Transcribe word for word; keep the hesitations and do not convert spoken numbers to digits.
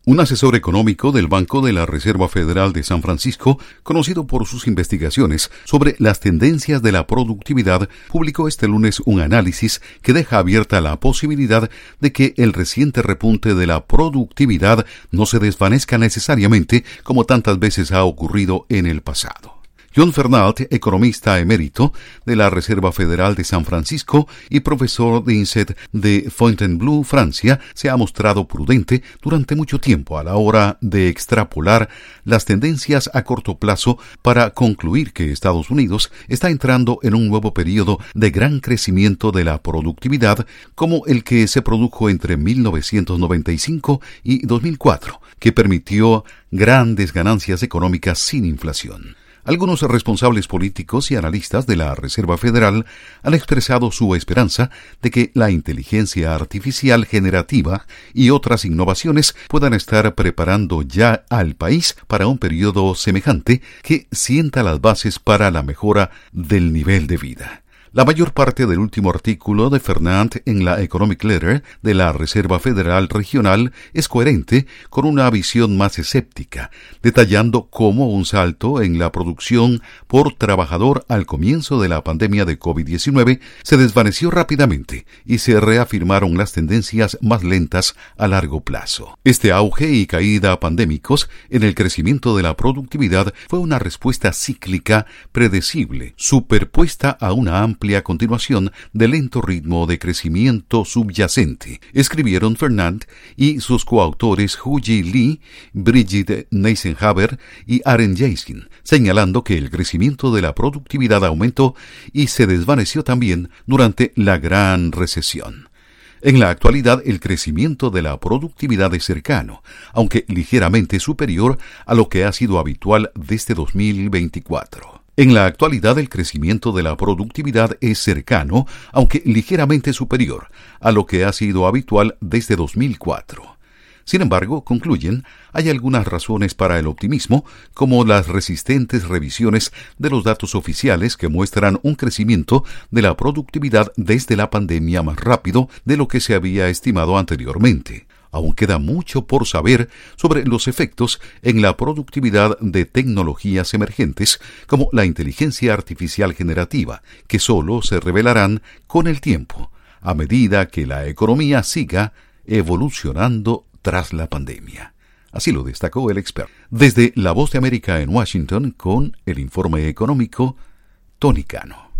Un asesor económico del Banco de la Reserva Federal de San Francisco, conocido por sus investigaciones sobre las tendencias de la productividad, publicó este lunes un análisis que deja abierta la posibilidad de que el reciente repunte de la productividad no se desvanezca necesariamente como tantas veces ha ocurrido en el pasado. John Fernald, economista emérito de la Reserva Federal de San Francisco y profesor de INSEAD de Fontainebleau, Francia, se ha mostrado prudente durante mucho tiempo a la hora de extrapolar las tendencias a corto plazo para concluir que Estados Unidos está entrando en un nuevo periodo de gran crecimiento de la productividad como el que se produjo entre mil novecientos noventa y cinco y dos mil cuatro, que permitió grandes ganancias económicas sin inflación. Algunos responsables políticos y analistas de la Reserva Federal han expresado su esperanza de que la inteligencia artificial generativa y otras innovaciones puedan estar preparando ya al país para un periodo semejante que sienta las bases para la mejora del nivel de vida. La mayor parte del último artículo de Fernand en la Economic Letter de la Reserva Federal Regional es coherente con una visión más escéptica, detallando cómo un salto en la producción por trabajador al comienzo de la pandemia de COVID diecinueve se desvaneció rápidamente y se reafirmaron las tendencias más lentas a largo plazo. Este auge y caída pandémicos en el crecimiento de la productividad fue una respuesta cíclica predecible, superpuesta a una amplia a continuación del lento ritmo de crecimiento subyacente, escribieron Fernand y sus coautores Hu-Ji Lee, Brigitte Neisenhaber y Aren Jasin, señalando que el crecimiento de la productividad aumentó y se desvaneció también durante la Gran Recesión. En la actualidad, el crecimiento de la productividad es cercano, aunque ligeramente superior a lo que ha sido habitual desde dos mil veinticuatro. En la actualidad, el crecimiento de la productividad es cercano, aunque ligeramente superior a lo que ha sido habitual desde dos mil cuatro. Sin embargo, concluyen, hay algunas razones para el optimismo, como las resistentes revisiones de los datos oficiales que muestran un crecimiento de la productividad desde la pandemia más rápido de lo que se había estimado anteriormente. Aún queda mucho por saber sobre los efectos en la productividad de tecnologías emergentes como la inteligencia artificial generativa, que solo se revelarán con el tiempo, a medida que la economía siga evolucionando tras la pandemia. Así lo destacó el experto. Desde La Voz de América en Washington, con el informe económico, Tony Cano.